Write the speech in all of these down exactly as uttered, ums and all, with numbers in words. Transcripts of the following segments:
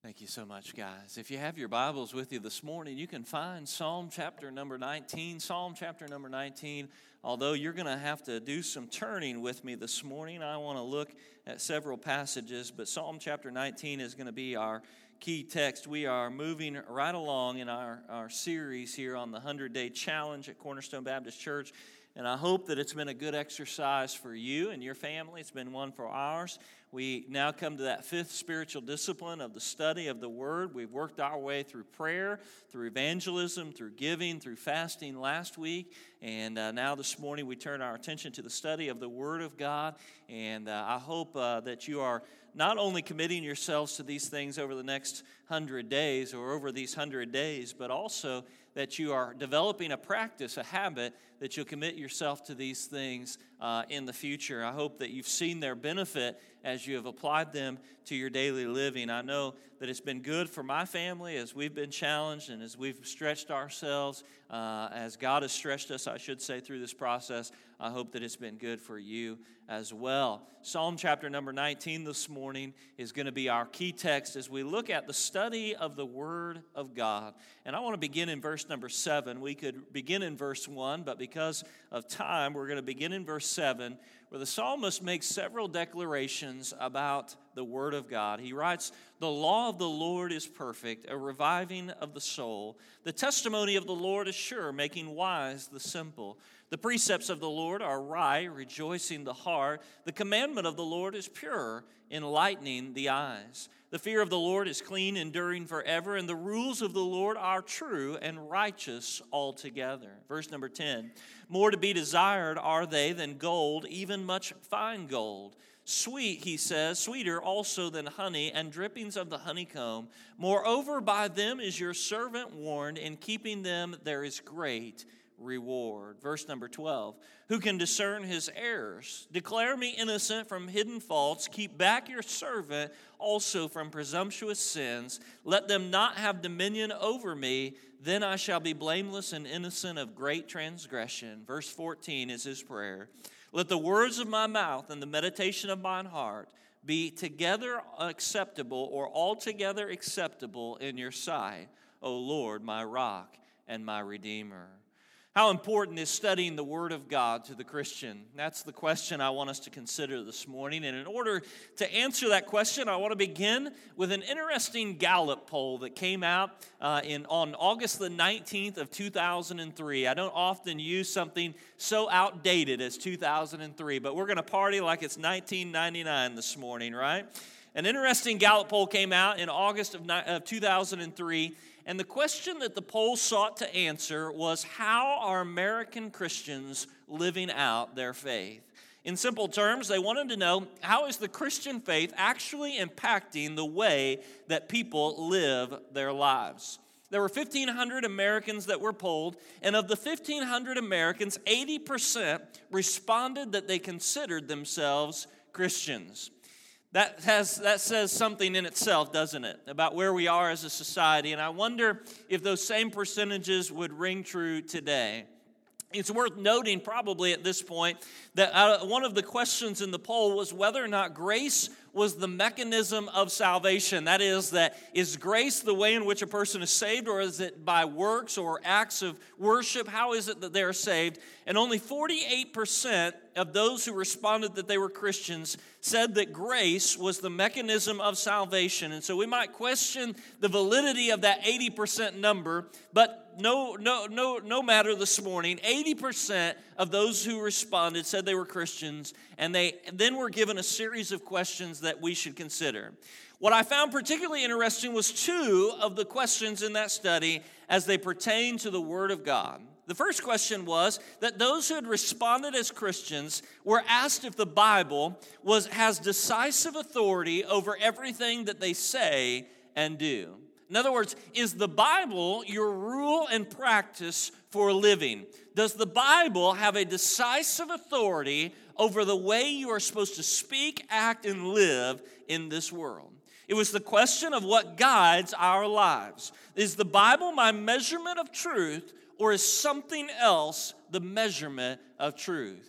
Thank you so much, guys. If you have your Bibles with you this morning, you can find Psalm chapter number nineteen. Psalm chapter number nineteen. Although you're going to have to do some turning with me this morning, I want to look at several passages, but Psalm chapter nineteen is going to be our key text. We are moving right along in our, our series here on the hundred-day challenge at Cornerstone Baptist Church, and I hope that it's been a good exercise for you and your family. It's been one for ours. We now come to that fifth spiritual discipline of the study of the Word. We've worked our way through prayer, through evangelism, through giving, through fasting last week. And uh, now this morning we turn our attention to the study of the Word of God. And uh, I hope uh, that you are not only committing yourselves to these things over the next hundred days or over these hundred days, but also that you are developing a practice, a habit, that you'll commit yourself to these things uh, in the future. I hope that you've seen their benefit as you have applied them to your daily living. I know that it's been good for my family as we've been challenged and as we've stretched ourselves, uh, as God has stretched us, I should say, through this process. I hope that it's been good for you as well. Psalm chapter number nineteen this morning is going to be our key text as we look at the study of the Word of God. And I want to begin in verse number seven. We could begin in verse one, but because of time, we're going to begin in verse seven, where the psalmist makes several declarations about the Word of God. He writes, "The law of the Lord is perfect, a reviving of the soul. The testimony of the Lord is sure, making wise the simple. The precepts of the Lord are right, rejoicing the heart. The commandment of the Lord is pure, enlightening the eyes. The fear of the Lord is clean, enduring forever, and the rules of the Lord are true and righteous altogether." Verse number ten, "More to be desired are they than gold, even much fine gold. Sweet," he says, "sweeter also than honey and drippings of the honeycomb. Moreover, by them is your servant warned. In keeping them there is great reward." Verse number twelve, "Who can discern his errors? Declare me innocent from hidden faults. Keep back your servant also from presumptuous sins. Let them not have dominion over me. Then I shall be blameless and innocent of great transgression." Verse fourteen is his prayer. "Let the words of my mouth and the meditation of mine heart be together acceptable," or altogether acceptable, "in your sight, O Lord, my rock and my redeemer." How important is studying the Word of God to the Christian? That's the question I want us to consider this morning. And in order to answer that question, I want to begin with an interesting Gallup poll that came out uh, in on August the nineteenth of two thousand three. I don't often use something so outdated as two thousand three, but we're going to party like it's nineteen ninety-nine this morning, right? An interesting Gallup poll came out in August of, of two thousand three, and the question that the poll sought to answer was, how are American Christians living out their faith? In simple terms, they wanted to know, how is the Christian faith actually impacting the way that people live their lives? There were fifteen hundred Americans that were polled, and of the fifteen hundred Americans, eighty percent responded that they considered themselves Christians. That has that says something in itself, doesn't it, about where we are as a society. And I wonder if those same percentages would ring true today. It's worth noting probably at this point that one of the questions in the poll was whether or not grace was the mechanism of salvation. That is, that is grace the way in which a person is saved, or is it by works or acts of worship? How is it that they are saved? And only forty-eight percent of those who responded that they were Christians said that grace was the mechanism of salvation. And so we might question the validity of that eighty percent number, but no, no, no, no matter this morning, eighty percent of those who responded said they were Christians, and they then were given a series of questions that we should consider. What I found particularly interesting was two of the questions in that study as they pertain to the Word of God. The first question was that those who had responded as Christians were asked if the Bible was has decisive authority over everything that they say and do. In other words, is the Bible your rule and practice for living? Does the Bible have a decisive authority over the way you are supposed to speak, act, and live in this world? It was the question of what guides our lives. Is the Bible my measurement of truth, or is something else the measurement of truth?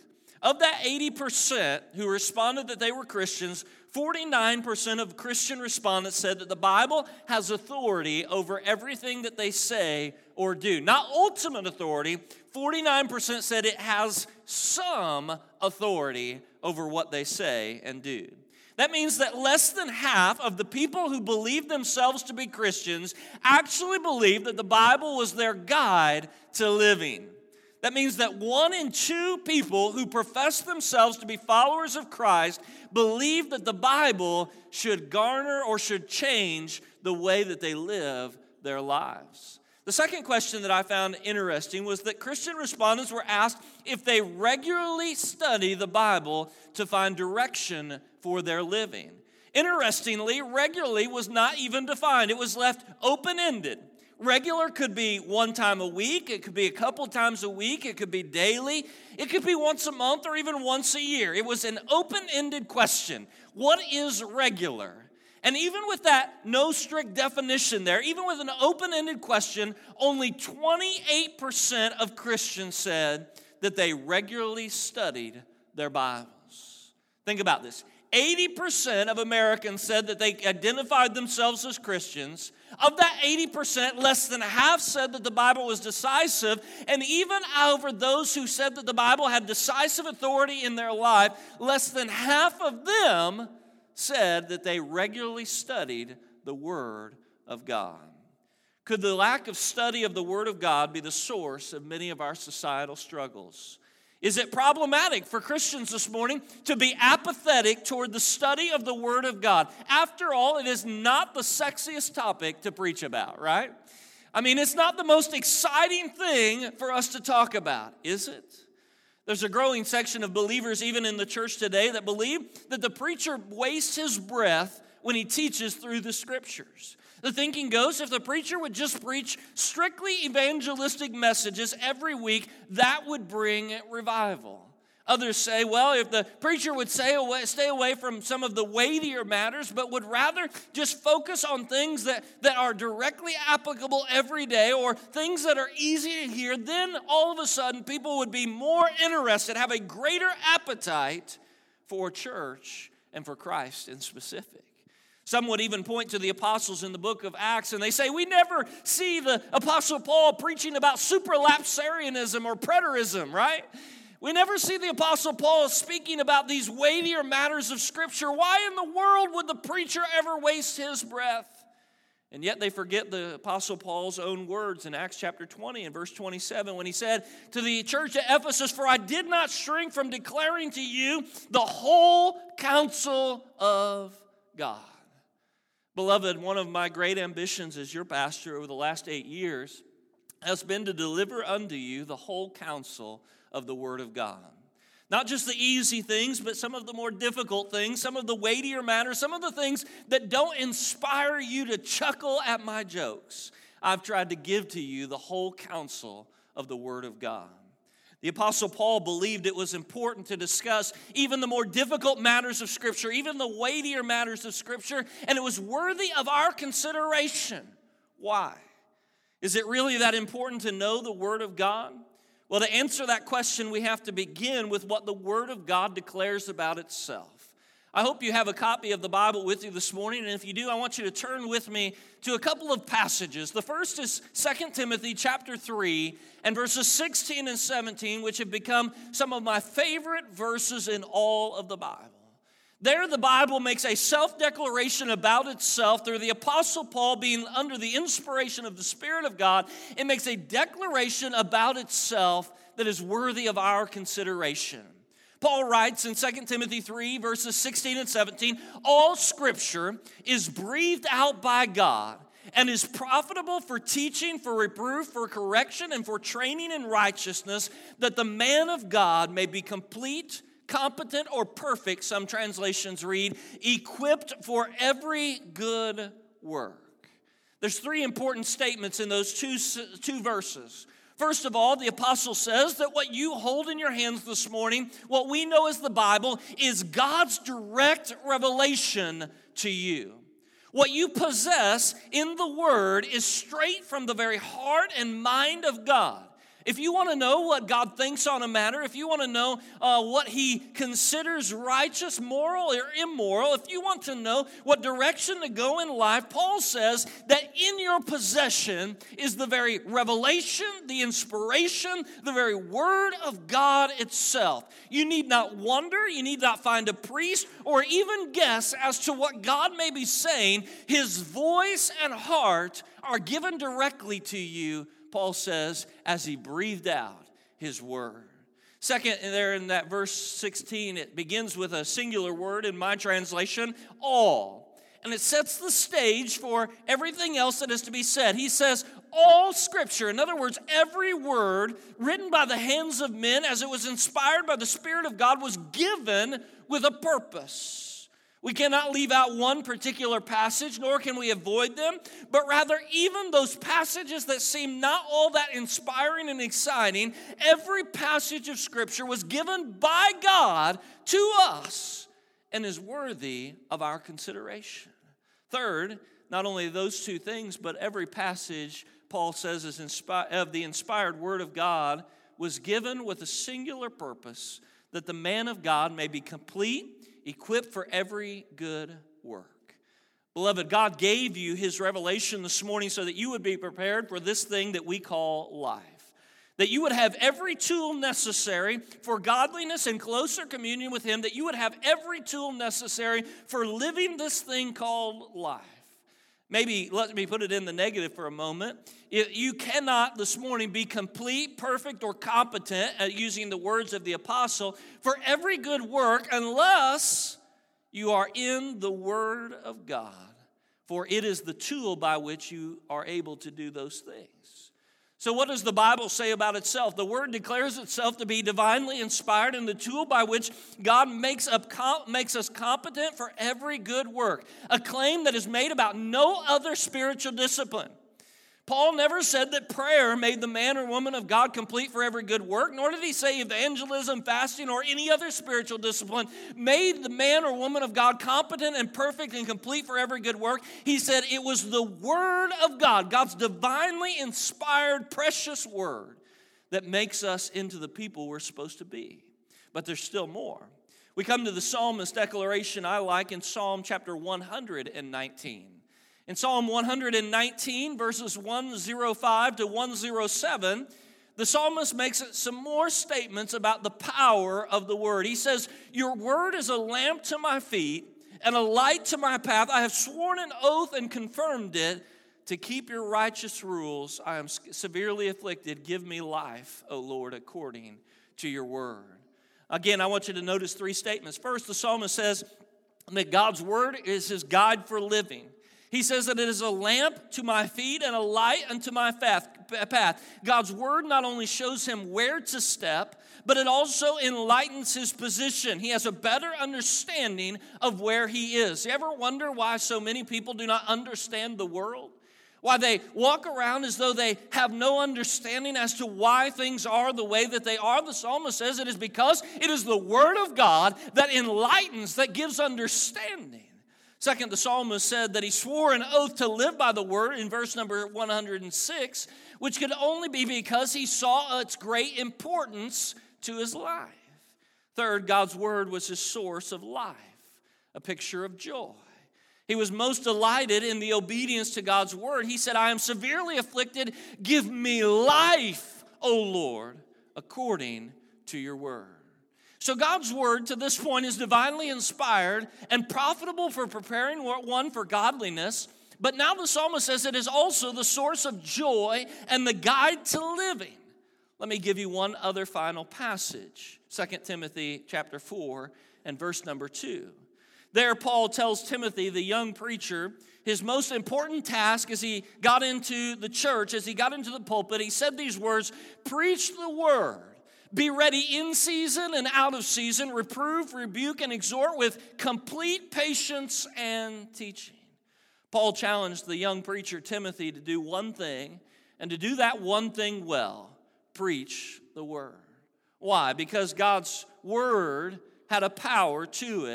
Of that eighty percent who responded that they were Christians, forty-nine percent of Christian respondents said that the Bible has authority over everything that they say or do. Not ultimate authority. forty-nine percent said it has some authority over what they say and do. That means that less than half of the people who believe themselves to be Christians actually believe that the Bible was their guide to living. That means that one in two people who profess themselves to be followers of Christ believe that the Bible should garner or should change the way that they live their lives. The second question that I found interesting was that Christian respondents were asked if they regularly study the Bible to find direction for their living. Interestingly, regularly was not even defined. It was left open-ended. Regular could be one time a week. It could be a couple times a week. It could be daily. It could be once a month or even once a year. It was an open-ended question. What is regular? And even with that no strict definition there, even with an open-ended question, only twenty-eight percent of Christians said that they regularly studied their Bibles. Think about this. eighty percent of Americans said that they identified themselves as Christians. Of that eighty percent, less than half said that the Bible was decisive. And even over those who said that the Bible had decisive authority in their life, less than half of them said that they regularly studied the Word of God. Could the lack of study of the Word of God be the source of many of our societal struggles? Is it problematic for Christians this morning to be apathetic toward the study of the Word of God? After all, it is not the sexiest topic to preach about, right? I mean, it's not the most exciting thing for us to talk about, is it? There's a growing section of believers, even in the church today, that believe that the preacher wastes his breath when he teaches through the Scriptures. The thinking goes, if the preacher would just preach strictly evangelistic messages every week, that would bring revival. Others say, well, if the preacher would stay away, stay away from some of the weightier matters, but would rather just focus on things that, that are directly applicable every day or things that are easy to hear, then all of a sudden people would be more interested, have a greater appetite for church and for Christ in specific. Some would even point to the apostles in the book of Acts, and they say, we never see the apostle Paul preaching about supralapsarianism or preterism, right? We never see the apostle Paul speaking about these weightier matters of Scripture. Why in the world would the preacher ever waste his breath? And yet they forget the apostle Paul's own words in Acts chapter twenty and verse twenty-seven when he said to the church at Ephesus, for I did not shrink from declaring to you the whole counsel of God. Beloved, one of my great ambitions as your pastor over the last eight years has been to deliver unto you the whole counsel of the Word of God. Not just the easy things, but some of the more difficult things, some of the weightier matters, some of the things that don't inspire you to chuckle at my jokes. I've tried to give to you the whole counsel of the Word of God. The Apostle Paul believed it was important to discuss even the more difficult matters of Scripture, even the weightier matters of Scripture, and it was worthy of our consideration. Why? Is it really that important to know the Word of God? Well, to answer that question, we have to begin with what the Word of God declares about itself. I hope you have a copy of the Bible with you this morning, and if you do, I want you to turn with me to a couple of passages. The first is Second Timothy chapter three and verses sixteen and seventeen, which have become some of my favorite verses in all of the Bible. There, the Bible makes a self-declaration about itself through the Apostle Paul being under the inspiration of the Spirit of God. It makes a declaration about itself that is worthy of our consideration. Paul writes in Second Timothy three, verses sixteen and seventeen, all Scripture is breathed out by God and is profitable for teaching, for reproof, for correction, and for training in righteousness, that the man of God may be complete, competent, or perfect, some translations read, equipped for every good work. There's three important statements in those two, two verses. First of all, the apostle says that what you hold in your hands this morning, what we know as the Bible, is God's direct revelation to you. What you possess in the Word is straight from the very heart and mind of God. If you want to know what God thinks on a matter, if you want to know uh, what he considers righteous, moral, or immoral, if you want to know what direction to go in life, Paul says that in your possession is the very revelation, the inspiration, the very word of God itself. You need not wonder, you need not find a priest, or even guess as to what God may be saying. His voice and heart are given directly to you, Paul says, as he breathed out his word. Second, there in that verse sixteen, it begins with a singular word in my translation, all. And it sets the stage for everything else that is to be said. He says, all Scripture, in other words, every word written by the hands of men as it was inspired by the Spirit of God was given with a purpose. We cannot leave out one particular passage, nor can we avoid them, but rather even those passages that seem not all that inspiring and exciting, every passage of Scripture was given by God to us and is worthy of our consideration. Third, not only those two things, but every passage, Paul says, is inspi- of the inspired Word of God was given with a singular purpose, that the man of God may be complete, equipped for every good work. Beloved, God gave you his revelation this morning so that you would be prepared for this thing that we call life. That you would have every tool necessary for godliness and closer communion with him. That you would have every tool necessary for living this thing called life. Maybe let me put it in the negative for a moment. You cannot this morning be complete, perfect, or competent at using the words of the apostle for every good work unless you are in the Word of God. For it is the tool by which you are able to do those things. So what does the Bible say about itself? The Word declares itself to be divinely inspired and the tool by which God makes, up, makes us competent for every good work. A claim that is made about no other spiritual discipline. Paul never said that prayer made the man or woman of God complete for every good work, nor did he say evangelism, fasting, or any other spiritual discipline made the man or woman of God competent and perfect and complete for every good work. He said it was the Word of God, God's divinely inspired, precious Word, that makes us into the people we're supposed to be. But there's still more. We come to the psalmist declaration I like in Psalm chapter one hundred nineteen. In Psalm one hundred nineteen, verses one oh five to one oh seven, the psalmist makes some more statements about the power of the Word. He says, your Word is a lamp to my feet and a light to my path. I have sworn an oath and confirmed it. To keep your righteous rules, I am severely afflicted. Give me life, O Lord, according to your word. Again, I want you to notice three statements. First, the psalmist says that God's Word is his guide for living. He says that it is a lamp to my feet and a light unto my path. God's Word not only shows him where to step, but it also enlightens his position. He has a better understanding of where he is. You ever wonder why so many people do not understand the world? Why they walk around as though they have no understanding as to why things are the way that they are? The psalmist says it is because it is the Word of God that enlightens, that gives understanding. Second, the psalmist said that he swore an oath to live by the Word in verse number one hundred six, which could only be because he saw its great importance to his life. Third, God's Word was his source of life, a picture of joy. He was most delighted in the obedience to God's Word. He said, I am severely afflicted. Give me life, O Lord, according to your word. So God's Word to this point is divinely inspired and profitable for preparing one for godliness. But now the psalmist says it is also the source of joy and the guide to living. Let me give you one other final passage. Second Timothy chapter four and verse number two. There Paul tells Timothy, the young preacher, his most important task as he got into the church, as he got into the pulpit, he said these words, preach the word. Be ready in season and out of season. Reprove, rebuke, and exhort with complete patience and teaching. Paul challenged the young preacher Timothy to do one thing, and to do that one thing well. Preach the word. Why? Because God's word had a power to it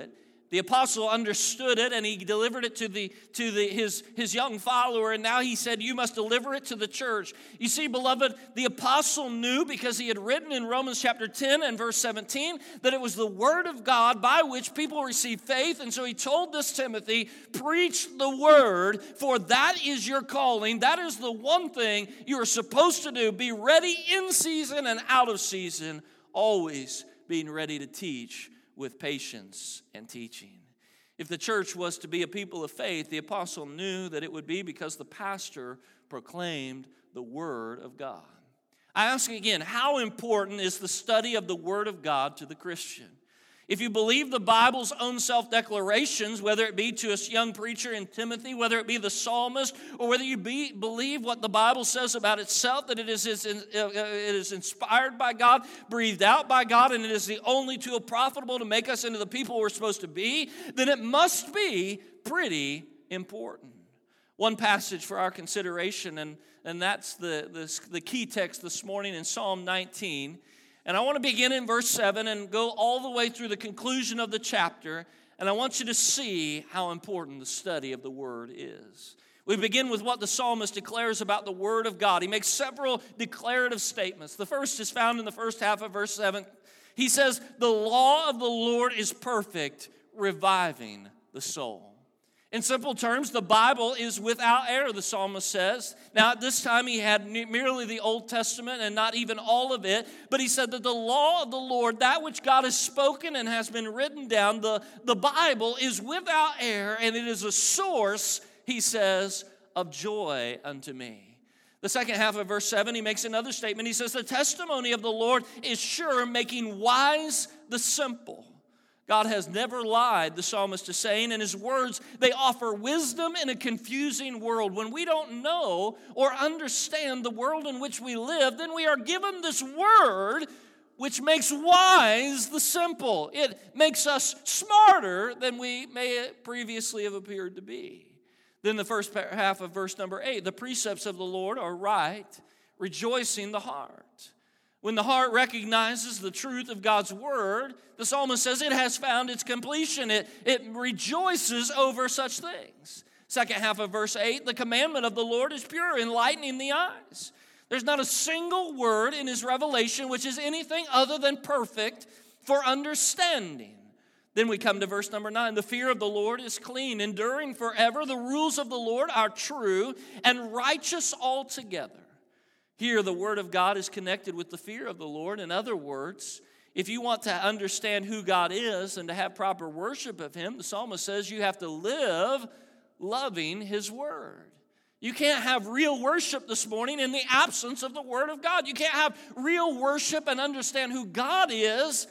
The apostle understood it, and he delivered it to the to the his his young follower, and now he said, you must deliver it to the church. You see, beloved, the apostle knew, because he had written in Romans chapter ten and verse seventeen, that it was the word of God by which people receive faith. And so he told this Timothy, preach the word, for that is your calling. That is the one thing you are supposed to do. Be ready in season and out of season, always being ready to teach with patience and teaching. If the church was to be a people of faith, the apostle knew that it would be because the pastor proclaimed the word of God. I ask again, how important is the study of the word of God to the Christian? If you believe the Bible's own self-declarations, whether it be to a young preacher in Timothy, whether it be the psalmist, or whether you be, believe what the Bible says about itself, that it is, is, it is inspired by God, breathed out by God, and it is the only tool profitable to make us into the people we're supposed to be, then it must be pretty important. One passage for our consideration, and, and that's the, the, the key text this morning in Psalm nineteen. And I want to begin in verse seven and go all the way through the conclusion of the chapter. And I want you to see how important the study of the word is. We begin with what the psalmist declares about the word of God. He makes several declarative statements. The first is found in the first half of verse seven. He says, the law of the Lord is perfect, reviving the soul. In simple terms, the Bible is without error, the psalmist says. Now, at this time, he had merely the Old Testament and not even all of it. But he said that the law of the Lord, that which God has spoken and has been written down, the, the Bible is without error, and it is a source, he says, of joy unto me. The second half of verse seven, he makes another statement. He says, the testimony of the Lord is sure, making wise the simple. God has never lied, the psalmist is saying, and his words, they offer wisdom in a confusing world. When we don't know or understand the world in which we live, then we are given this word which makes wise the simple. It makes us smarter than we may previously have appeared to be. Then the first half of verse number eight, the precepts of the Lord are right, rejoicing the heart. When the heart recognizes the truth of God's word, the psalmist says it has found its completion. It, it rejoices over such things. Second half of verse eight, the commandment of the Lord is pure, enlightening the eyes. There's not a single word in his revelation which is anything other than perfect for understanding. Then we come to verse number nine. The fear of the Lord is clean, enduring forever. The rules of the Lord are true and righteous altogether. Here, the word of God is connected with the fear of the Lord. In other words, if you want to understand who God is and to have proper worship of him, the psalmist says you have to live loving his word. You can't have real worship this morning in the absence of the word of God. You can't have real worship and understand who God is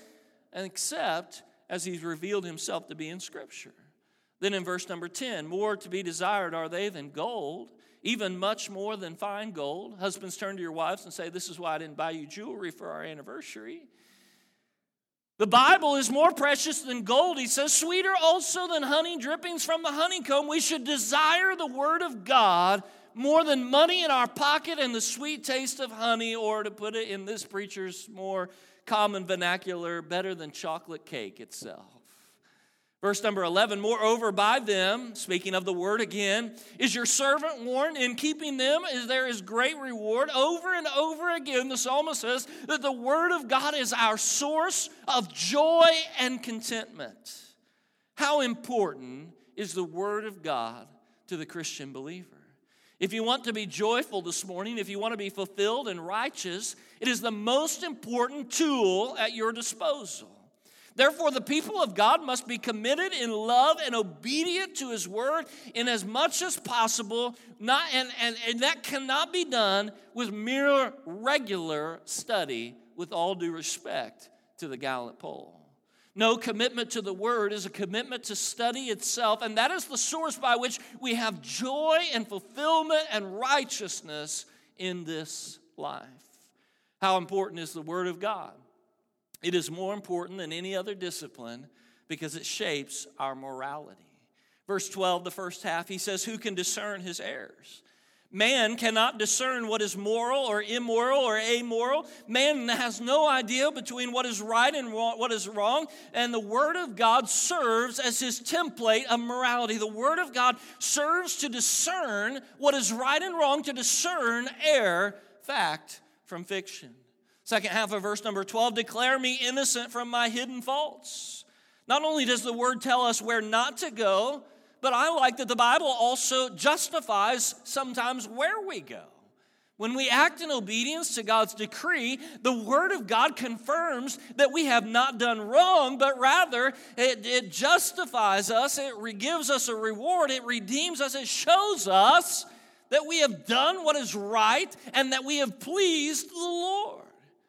except as he's revealed himself to be in Scripture. Then in verse number ten, more to be desired are they than gold, even much more than fine gold. Husbands, turn to your wives and say, this is why I didn't buy you jewelry for our anniversary. The Bible is more precious than gold. He says, sweeter also than honey drippings from the honeycomb. We should desire the word of God more than money in our pocket and the sweet taste of honey, or to put it in this preacher's more common vernacular, better than chocolate cake itself. Verse number eleven, moreover by them, speaking of the word again, is your servant warned. In keeping them is there is great reward. Over and over again, the psalmist says that the word of God is our source of joy and contentment. How important is the word of God to the Christian believer? If you want to be joyful this morning, if you want to be fulfilled and righteous, it is the most important tool at your disposal. Therefore, the people of God must be committed in love and obedient to his word in as much as possible, not, and, and, and that cannot be done with mere regular study, with all due respect to the Gallup poll. No, commitment to the word is a commitment to study itself, and that is the source by which we have joy and fulfillment and righteousness in this life. How important is the word of God? It is more important than any other discipline because it shapes our morality. Verse twelve, the first half, he says, who can discern his errors? Man cannot discern what is moral or immoral or amoral. Man has no idea between what is right and what is wrong. And the Word of God serves as his template of morality. The Word of God serves to discern what is right and wrong, to discern error, fact from fiction. Second half of verse number twelve, declare me innocent from my hidden faults. Not only does the Word tell us where not to go, but I like that the Bible also justifies sometimes where we go. When we act in obedience to God's decree, the Word of God confirms that we have not done wrong, but rather it, it justifies us, it gives us a reward, it redeems us, it shows us that we have done what is right and that we have pleased the Lord.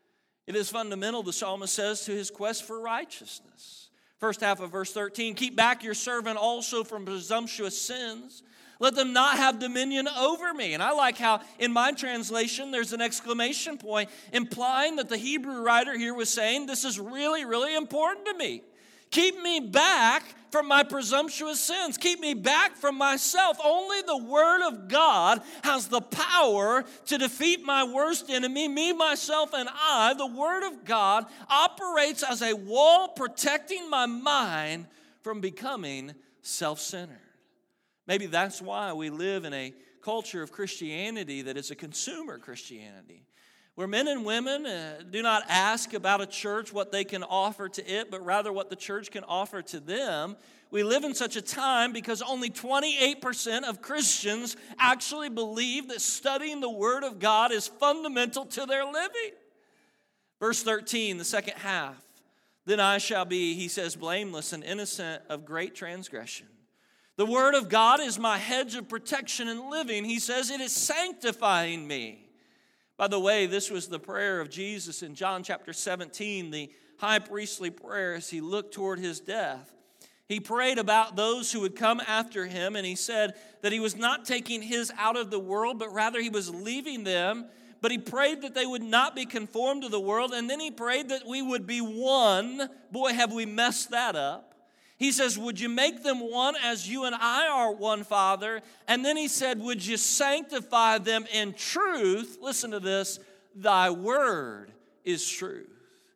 It is fundamental, the psalmist says, to his quest for righteousness. First half of verse thirteen, keep back your servant also from presumptuous sins. Let them not have dominion over me. And I like how in my translation there's an exclamation point implying that the Hebrew writer here was saying this is really, really important to me. Keep me back from my presumptuous sins. Keep me back from myself. Only the Word of God has the power to defeat my worst enemy, me, myself, and I. The Word of God operates as a wall protecting my mind from becoming self-centered. Maybe that's why we live in a culture of Christianity that is a consumer Christianity, where men and women uh, do not ask about a church what they can offer to it, but rather what the church can offer to them. We live in such a time because only twenty-eight percent of Christians actually believe that studying the Word of God is fundamental to their living. Verse thirteen, the second half, then I shall be, he says, blameless and innocent of great transgression. The Word of God is my hedge of protection in living. He says it is sanctifying me. By the way, this was the prayer of Jesus in John chapter seventeen, the high priestly prayer as he looked toward his death. He prayed about those who would come after him, and he said that he was not taking his out of the world, but rather he was leaving them. But he prayed that they would not be conformed to the world, and then he prayed that we would be one. Boy, have we messed that up. He says, would you make them one as you and I are one, Father? And then he said, would you sanctify them in truth? Listen to this, thy word is truth.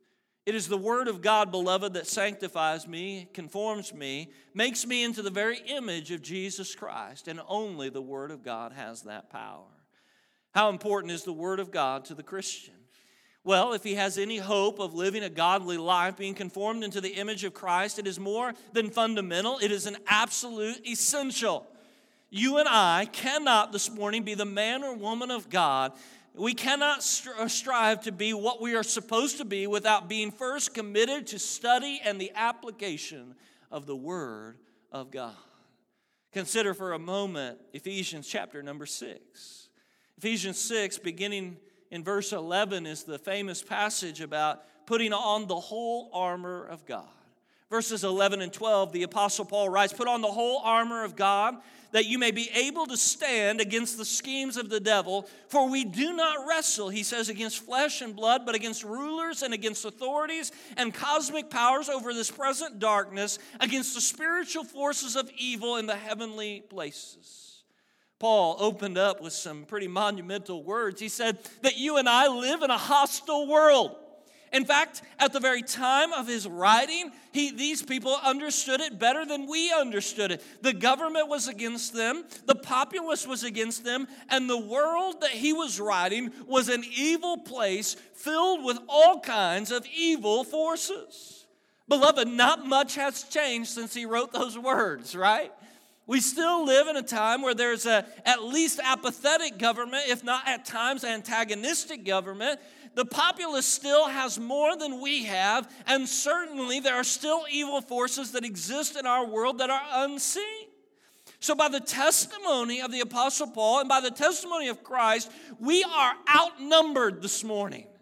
It is the Word of God, beloved, that sanctifies me, conforms me, makes me into the very image of Jesus Christ. And only the Word of God has that power. How important is the Word of God to the Christian? Well, if he has any hope of living a godly life, being conformed into the image of Christ, it is more than fundamental. It is an absolute essential. You and I cannot this morning be the man or woman of God. We cannot strive to be what we are supposed to be without being first committed to study and the application of the Word of God. Consider for a moment Ephesians chapter number six. Ephesians six, beginning in verse eleven, is the famous passage about putting on the whole armor of God. Verses eleven and twelve, the Apostle Paul writes, put on the whole armor of God, that you may be able to stand against the schemes of the devil. For we do not wrestle, he says, against flesh and blood, but against rulers and against authorities and cosmic powers over this present darkness, against the spiritual forces of evil in the heavenly places. Paul opened up with some pretty monumental words. He said that you and I live in a hostile world. In fact, at the very time of his writing, he, these people understood it better than we understood it. The government was against them, the populace was against them, and the world that he was writing was an evil place filled with all kinds of evil forces. Beloved, not much has changed since he wrote those words, right? We still live in a time where there's a at least apathetic government, if not at times antagonistic government. The populace still has more than we have, and certainly there are still evil forces that exist in our world that are unseen. So by the testimony of the Apostle Paul and by the testimony of Christ, we are outnumbered this morning.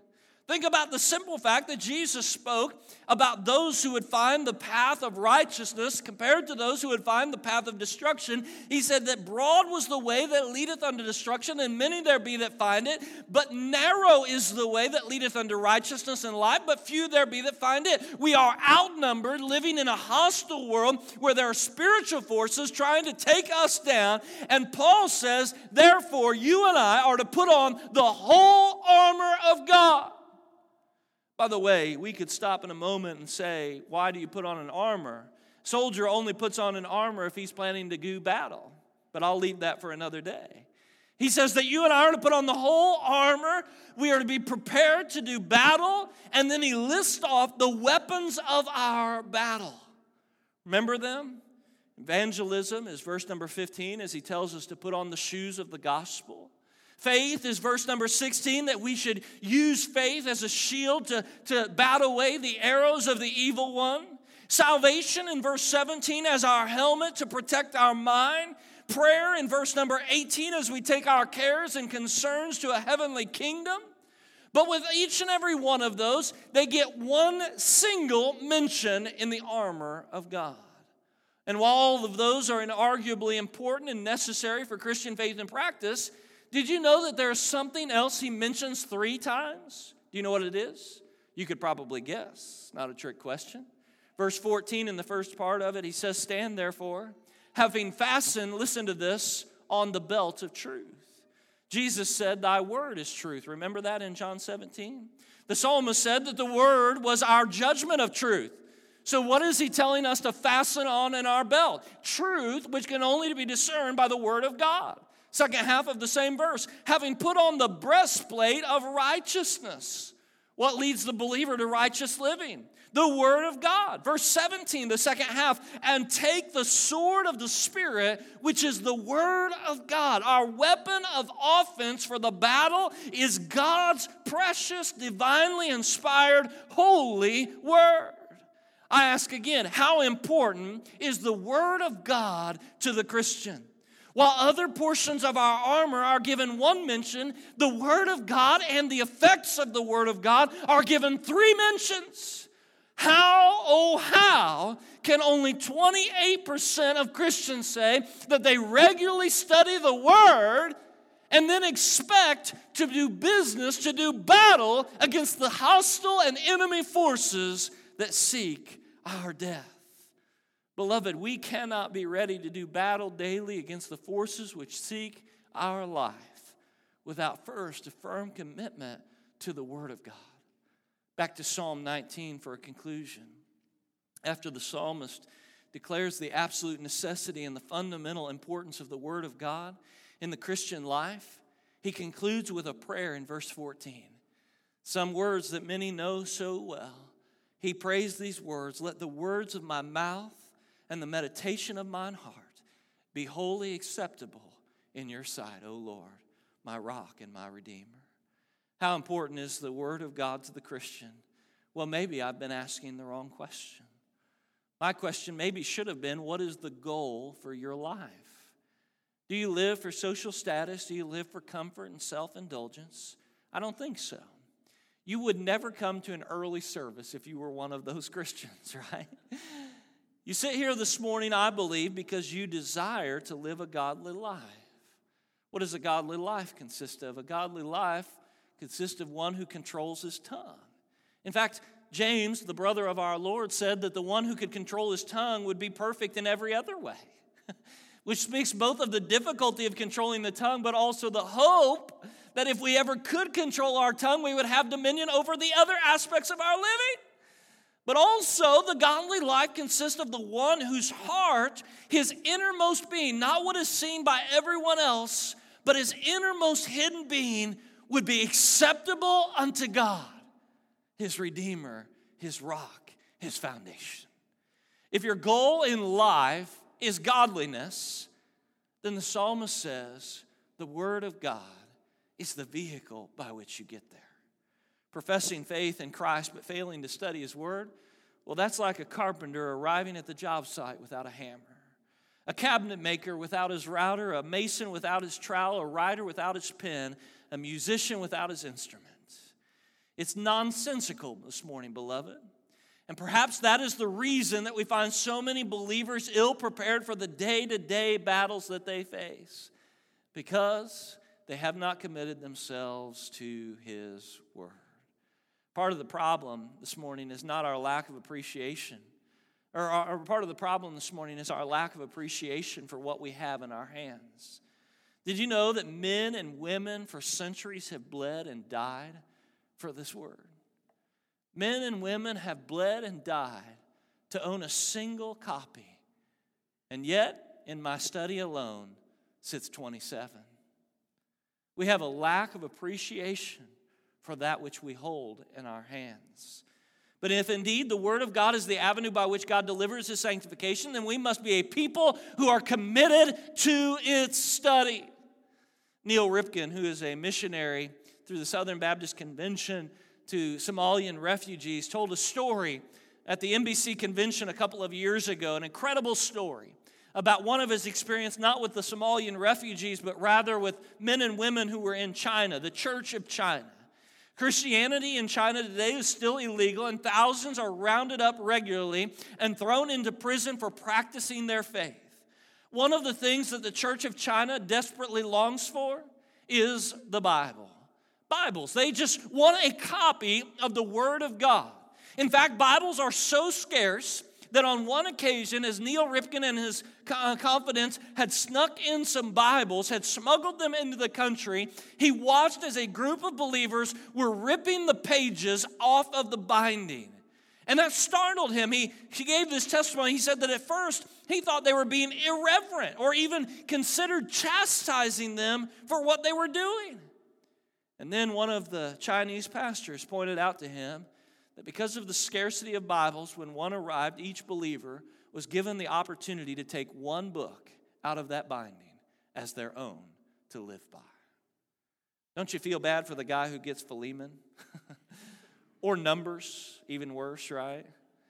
Think about the simple fact that Jesus spoke about those who would find the path of righteousness compared to those who would find the path of destruction. He said that broad was the way that leadeth unto destruction, and many there be that find it. But narrow is the way that leadeth unto righteousness and life, but few there be that find it. We are outnumbered, living in a hostile world where there are spiritual forces trying to take us down. And Paul says, therefore, you and I are to put on the whole armor of God. By the way, we could stop in a moment and say, why do you put on an armor? Soldier only puts on an armor if he's planning to do battle. But I'll leave that for another day. He says that you and I are to put on the whole armor. We are to be prepared to do battle. And then he lists off the weapons of our battle. Remember them? Evangelism is verse number fifteen as he tells us to put on the shoes of the gospel. Faith is verse number sixteen, that we should use faith as a shield to, to bat away the arrows of the evil one. Salvation in verse seventeen as our helmet to protect our mind. Prayer in verse number eighteen as we take our cares and concerns to a heavenly kingdom. But with each and every one of those, they get one single mention in the armor of God. And while all of those are inarguably important and necessary for Christian faith and practice, did you know that there's something else he mentions three times? Do you know what it is? You could probably guess. Not a trick question. Verse fourteen, in the first part of it, he says, stand therefore, having fastened, listen to this, on the belt of truth. Jesus said, thy word is truth. Remember that in John seventeen? The psalmist said that the word was our judgment of truth. So what is he telling us to fasten on in our belt? Truth, which can only be discerned by the word of God. Second half of the same verse, having put on the breastplate of righteousness. What leads the believer to righteous living? The word of God. Verse seventeen, the second half, and take the sword of the Spirit, which is the word of God. Our weapon of offense for the battle is God's precious, divinely inspired, holy word. I ask again, how important is the word of God to the Christian? While other portions of our armor are given one mention, the Word of God and the effects of the Word of God are given three mentions. How, oh how, can only twenty-eight percent of Christians say that they regularly study the Word and then expect to do business, to do battle against the hostile and enemy forces that seek our death? Beloved, we cannot be ready to do battle daily against the forces which seek our life without first a firm commitment to the Word of God. Back to Psalm nineteen for a conclusion. After the psalmist declares the absolute necessity and the fundamental importance of the Word of God in the Christian life, he concludes with a prayer in verse fourteen. Some words that many know so well. He prays these words, let the words of my mouth and the meditation of mine heart be wholly acceptable in your sight, O Lord, my rock and my redeemer. How important is the word of God to the Christian? Well, maybe I've been asking the wrong question. My question maybe should have been, what is the goal for your life? Do you live for social status? Do you live for comfort and self-indulgence? I don't think so. You would never come to an early service if you were one of those Christians, right? You sit here this morning, I believe, because you desire to live a godly life. What does a godly life consist of? A godly life consists of one who controls his tongue. In fact, James, the brother of our Lord, said that the one who could control his tongue would be perfect in every other way, which speaks both of the difficulty of controlling the tongue, but also the hope that if we ever could control our tongue, we would have dominion over the other aspects of our living. But also, the godly life consists of the one whose heart, his innermost being, not what is seen by everyone else, but his innermost hidden being would be acceptable unto God, his Redeemer, his rock, his foundation. If your goal in life is godliness, then the psalmist says the Word of God is the vehicle by which you get there. Professing faith in Christ but failing to study His Word, well, that's like a carpenter arriving at the job site without a hammer, a cabinet maker without his router, a mason without his trowel, a writer without his pen, a musician without his instrument. It's nonsensical this morning, beloved. And perhaps that is the reason that we find so many believers ill-prepared for the day-to-day battles that they face, because they have not committed themselves to His Word. Part of the problem this morning is not our lack of appreciation, or, our, or part of the problem this morning is our lack of appreciation for what we have in our hands. Did you know that men and women for centuries have bled and died for this Word? Men and women have bled and died to own a single copy. And yet, in my study alone, sits twenty-seven. We have a lack of appreciation for that which we hold in our hands. But if indeed the Word of God is the avenue by which God delivers His sanctification, then we must be a people who are committed to its study. Neil Ripken, who is a missionary through the Southern Baptist Convention to Somalian refugees, told a story at the N B C convention a couple of years ago, an incredible story about one of his experience, not with the Somalian refugees, but rather with men and women who were in China, the Church of China. Christianity in China today is still illegal, and thousands are rounded up regularly and thrown into prison for practicing their faith. One of the things that the Church of China desperately longs for is the Bible. Bibles. They just want a copy of the Word of God. In fact, Bibles are so scarce that on one occasion, as Neil Ripken and his confidants had snuck in some Bibles, had smuggled them into the country, he watched as a group of believers were ripping the pages off of the binding. And that startled him. He, he gave this testimony. He said that at first he thought they were being irreverent or even considered chastising them for what they were doing. And then one of the Chinese pastors pointed out to him that because of the scarcity of Bibles, when one arrived, each believer was given the opportunity to take one book out of that binding as their own to live by. Don't you feel bad for the guy who gets Philemon? Or Numbers, even worse, right?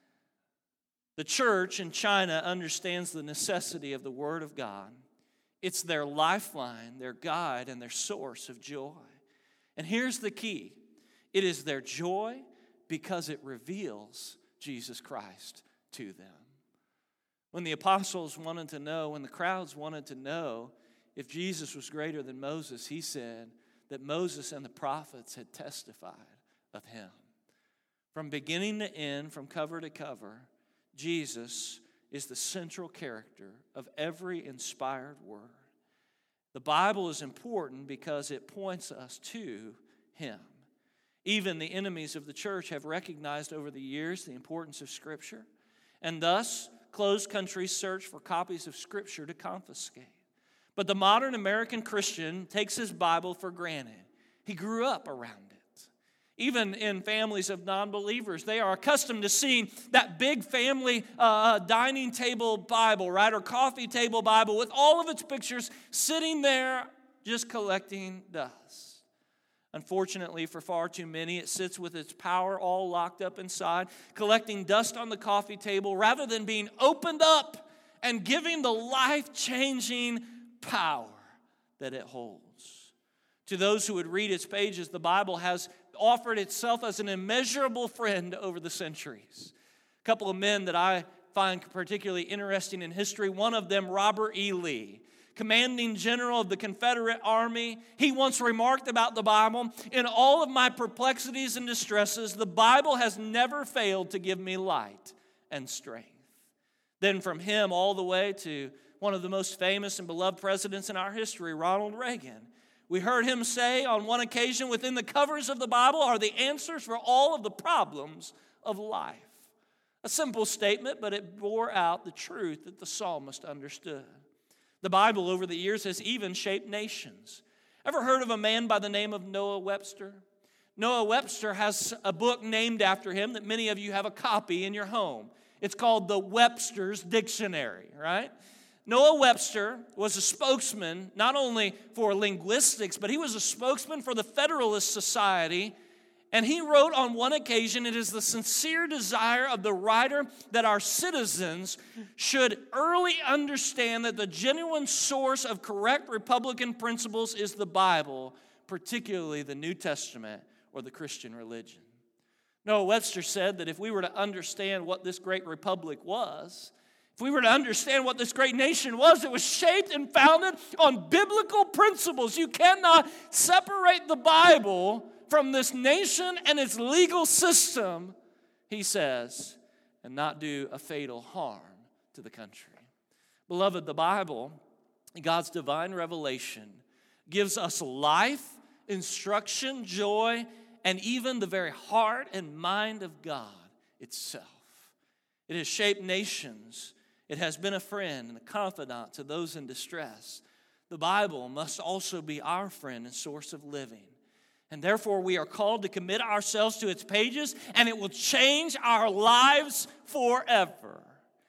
The church in China understands the necessity of the Word of God. It's their lifeline, their guide, and their source of joy. And here's the key. It is their joy because it reveals Jesus Christ to them. When the apostles wanted to know, when the crowds wanted to know if Jesus was greater than Moses, he said that Moses and the prophets had testified of him. From beginning to end, from cover to cover, Jesus is the central character of every inspired word. The Bible is important because it points us to Him. Even the enemies of the church have recognized over the years the importance of Scripture, and thus closed countries search for copies of Scripture to confiscate. But the modern American Christian takes his Bible for granted. He grew up around it. Even in families of non-believers, they are accustomed to seeing that big family uh, dining table Bible, right, or coffee table Bible with all of its pictures sitting there just collecting dust. Unfortunately, for far too many, it sits with its power all locked up inside, collecting dust on the coffee table rather than being opened up and giving the life-changing power that it holds. To those who would read its pages, the Bible has offered itself as an immeasurable friend over the centuries. A couple of men that I find particularly interesting in history, one of them, Robert E. Lee, commanding general of the Confederate Army. He once remarked about the Bible, "In all of my perplexities and distresses, the Bible has never failed to give me light and strength." Then from him all the way to one of the most famous and beloved presidents in our history, Ronald Reagan, we heard him say on one occasion, within the covers of the Bible are the answers for all of the problems of life. A simple statement, but it bore out the truth that the psalmist understood. The Bible over the years has even shaped nations. Ever heard of a man by the name of Noah Webster? Noah Webster has a book named after him that many of you have a copy in your home. It's called the Webster's Dictionary, right? Noah Webster was a spokesman not only for linguistics, but he was a spokesman for the Federalist Society. And he wrote on one occasion, "It is the sincere desire of the writer that our citizens should early understand that the genuine source of correct Republican principles is the Bible, particularly the New Testament, or the Christian religion. Noah Webster said that if we were to understand what this great republic was, if we were to understand what this great nation was, it was shaped and founded on biblical principles. You cannot separate the Bible from this nation and its legal system, he says, and not do a fatal harm to the country. Beloved, the Bible, God's divine revelation, gives us life, instruction, joy, and even the very heart and mind of God itself. It has shaped nations. It has been a friend and a confidant to those in distress. The Bible must also be our friend and source of living. And therefore, we are called to commit ourselves to its pages, and it will change our lives forever.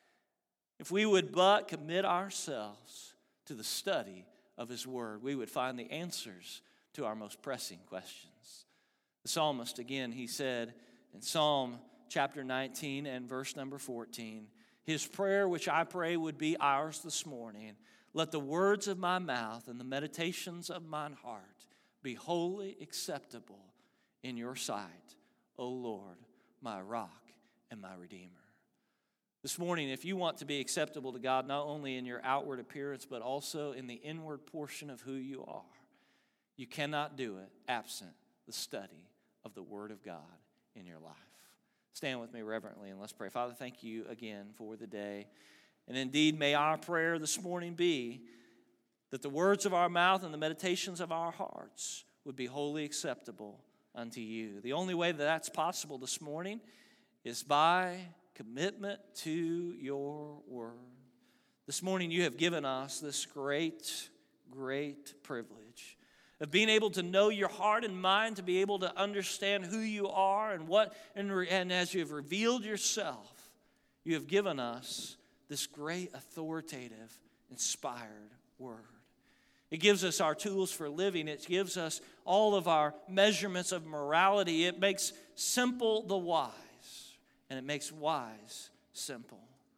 If we would but commit ourselves to the study of His Word, we would find the answers to our most pressing questions. The psalmist, again, he said in Psalm chapter nineteen and verse number fourteen, his prayer, which I pray would be ours this morning, let the words of my mouth and the meditations of mine heart be wholly acceptable in your sight, O Lord, my rock and my redeemer. This morning, if you want to be acceptable to God, not only in your outward appearance, but also in the inward portion of who you are, you cannot do it absent the study of the Word of God in your life. Stand with me reverently and let's pray. Father, thank you again for the day. And indeed, may our prayer this morning be that the words of our mouth and the meditations of our hearts would be wholly acceptable unto you. The only way that that's possible this morning is by commitment to your Word. This morning you have given us this great, great privilege of being able to know your heart and mind, to be able to understand who you are and what, and, and as you have revealed yourself, you have given us this great, authoritative, inspired Word. It gives us our tools for living. It gives us all of our measurements of morality. It makes simple the wise, and it makes wise simple.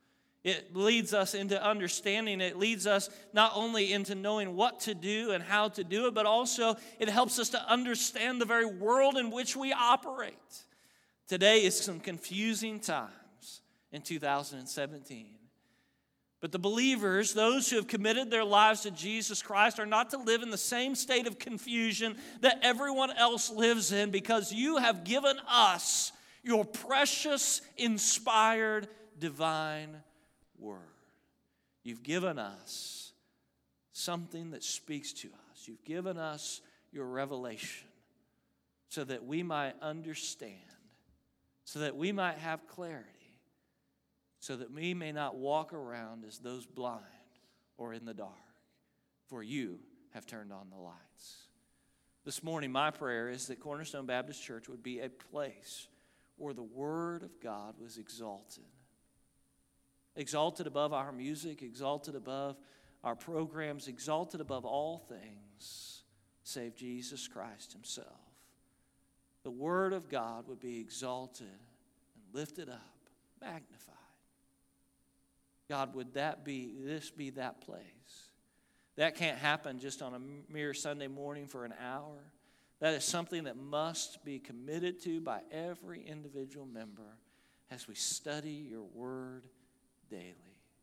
It leads us into understanding. It leads us not only into knowing what to do and how to do it, but also it helps us to understand the very world in which we operate. Today is some confusing times in two thousand seventeen. But the believers, those who have committed their lives to Jesus Christ, are not to live in the same state of confusion that everyone else lives in, because you have given us your precious, inspired, divine Word. You've given us something that speaks to us. You've given us your revelation so that we might understand, so that we might have clarity, so that we may not walk around as those blind or in the dark, for you have turned on the lights. This morning, my prayer is that Cornerstone Baptist Church would be a place where the Word of God was exalted. Exalted above our music, exalted above our programs, exalted above all things, save Jesus Christ Himself. The Word of God would be exalted and lifted up, magnified. God, would that be, this be that place? That can't happen just on a mere Sunday morning for an hour. That is something that must be committed to by every individual member as we study your Word daily.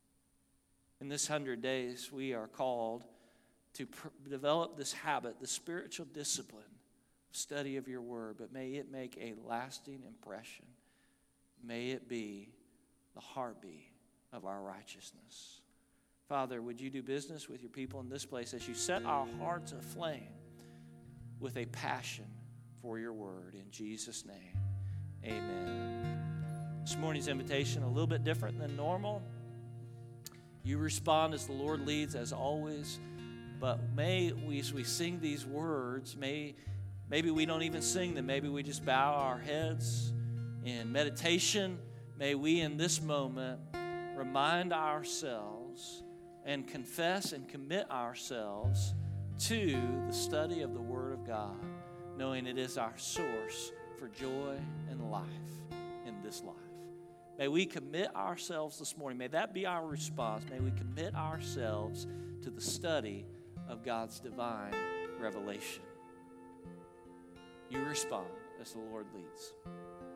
In this hundred days, we are called to pr- develop this habit, the spiritual discipline of study of your Word, but may it make a lasting impression. May it be the heartbeat of our righteousness. Father, would you do business with your people in this place as you set our hearts aflame with a passion for your Word. In Jesus' name, amen. This morning's invitation, a little bit different than normal. You respond as the Lord leads, as always. But may we, as we sing these words, may maybe we don't even sing them. Maybe we just bow our heads in meditation. May we in this moment remind ourselves and confess and commit ourselves to the study of the Word of God, knowing it is our source for joy and life in this life. May we commit ourselves this morning. May that be our response. May we commit ourselves to the study of God's divine revelation. You respond. as the Lord leads.